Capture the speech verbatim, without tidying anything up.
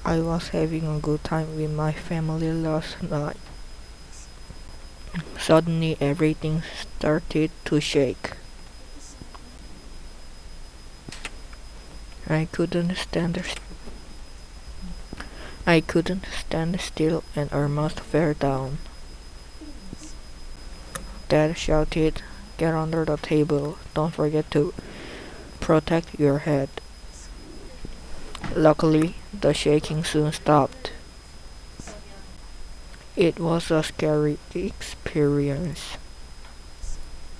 I was having a good time with my family last night. Suddenly everything started to shake. I couldn't stand I couldn't stand still and almost fell down. Dad shouted, "Get under the table. Don't forget to protect your head." Luckily, the shaking soon stopped. It was a scary experience.